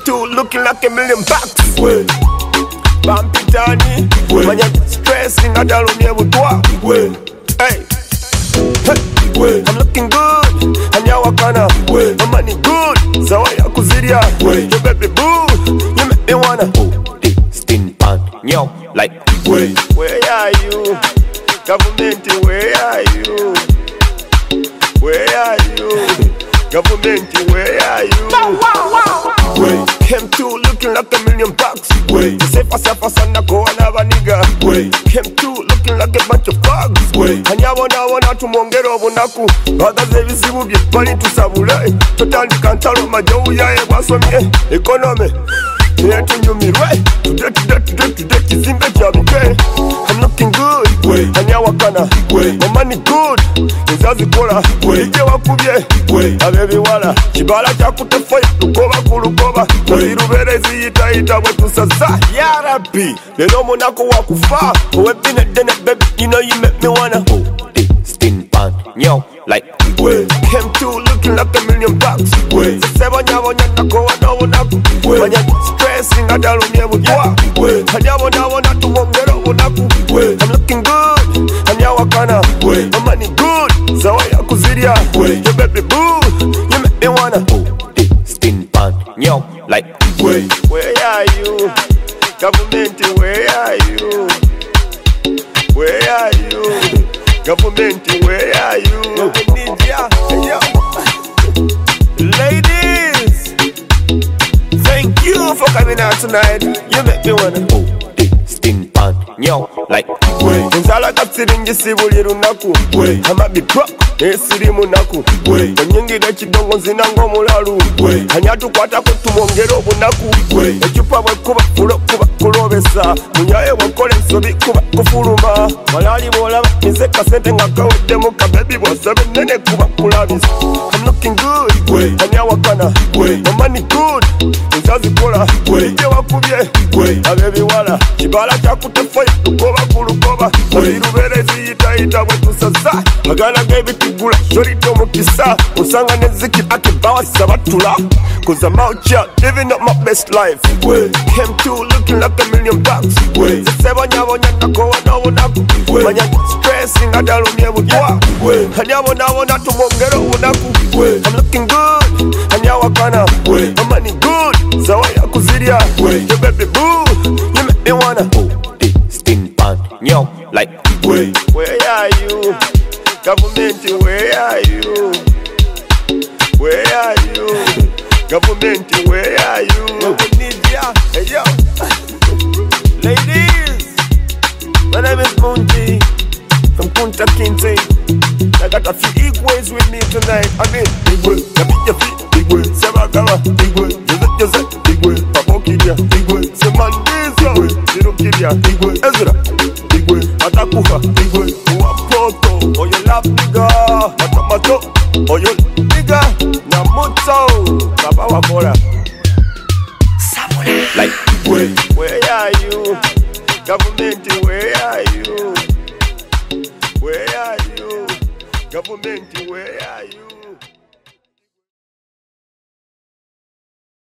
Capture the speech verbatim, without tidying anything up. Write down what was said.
to looking like a million bucks. Well, Bampitani, well, when you're stressing, I don't know what. Well, hey, hey, well, I'm looking good, and you're wakana. Well, my money good, so I akuziria. Well, your baby boo, you make me wanna. Oh, stin pan, yo, like. Well, where are you? Government, where are you? Where are you? Government, where are you? Wow, wow, wow. Wait, came to looking like a million bucks. Wait, to say for self as I go and have a nigga. Wait, came to looking like a bunch of thugs. Wait, and ya wanna wanna to mongero bonaku. Others they receive you money to sabulai. Totally can't tell my joe ya wasomye economy. Here to you me right. Today, today, today, today, kizinga jabuke. I'm looking good. Wait, and ya wakana. Wait, my money good. Nzazi kola. Wait, ije wakubye. Wait, abebi wala. Chibala cha kutefoya. Lukoba kulukoba. Nzirubere ziyita ita wetu sasa. Ya Rabbi, lelo monako wakufa. Webine dene baby, you know you make me wanna. Oh, eh, stin pan, yo, like. Wait, came to looking like a million bucks. Wait, sebo nyabo nyako wano wanaku. Wait, stressing I don't know what. Wait, and nyabo nyabo natu mongero wanaku. Wait, I'm looking good, and ya wakana. Wait, my money good, so I akuziria. Wait, your baby boo, you make me wanna. Oh, eh, stin pan, yo, like. Wait, where are you? Government, where are you? Where are you? Government, where are you? We need ya, yo. Ladies, thank you for coming out tonight. You make me wanna. Oh, eh, stin pan, yo, like. Wait, nzala katsiringi sibuli runaku. Wait, I'ma be broke, esiri munaku. Wait, onyingira chidongo zinango mulalu. Wait, hanyatu kwata kwetu mongero bunaku. Wait, echupa wekuba kulo kuba kulobesa. Munyaye wakole sobi kuba kufuruma. Malali bolaba, nzeka sente nga kawede muka baby wasabe nene kuba kulabisa. I'm looking good. Wait, hanya wakana. Wait, my money good. Nzazi kola. Wait, ije wakubye. Wait, abebi wala. Chibala cha kutefoya. Lukoba kulukoba. Nzirubere ziyita ita wetu sasa. Agana gebe kigula. Shori tomo kisa. Usanga neziki akibawa sabatula. Cause I'm out here living up my best life. Wait, came to looking like a million bucks. Wait, sebo nyabo nyako wana wanaku. Manya stressing I don't know what. Wait, hanya wana wana to mongero wanaku. Wait, I'm looking good, hanya wakana. Wait, my money good, so I akuziria. Wait, your baby boo, you make me wanna. Oh, eh, stin pan, yo, like. Wait, where are you? Government, where are you? Where are you? Government, where are you? We need ya, hey yo. Ladies, my name is Munji from Kunta Kinte. I got a few equals with me tonight. I mean, big way, I beat your feet, big way, Sabagara, big way, Joseph Joseph, big way, Papa Kidia, big way, Semandiza, big way, Zero Kidia, big way, Ezra, big way, Atakuha, big way, Wapoto, or your love nigga, Atamato, or your nigga, Namuto, Papa Wapora. Like, where, where are you? Government, where are you? Where are you? Government, where are you?